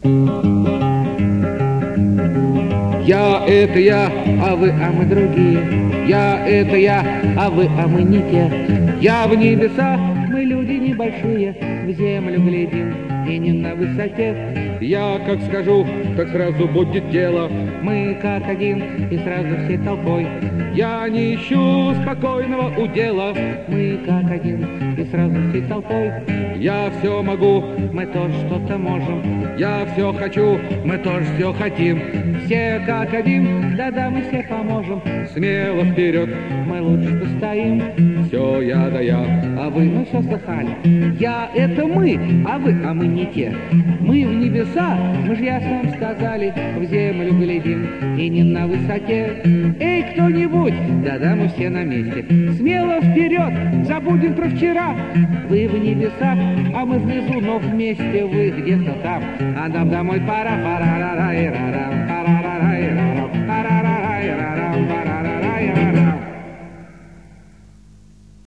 Я — это я, а вы, а мы другие. Я — это я, а вы, а мы не те. Я в небеса, мы люди небольшие, в землю глядим и не на высоте. Я как скажу, так сразу будет дело. Мы как один и сразу все толпой. Я не ищу спокойного удела. Мы как один и сразу всей толпой. Я все могу, мы тоже что-то можем. Я все хочу, мы тоже все хотим. Все как один, да-да, мы все поможем. Смело вперед, мы лучше постоим. Все я да я, а вы, ну все слыхали. Я — это мы, а вы, а мы не те. Мы в небеса, мы же ясно вам сказали, в землю глядим и не на высоте. Эй, кто-нибудь, да-да, мы все на месте. Смело вперед, забудем про вчера. Вы в небесах, а мы внизу, но вместе вы где-то там. А нам домой пора, пора-ра-ра-ра-ра.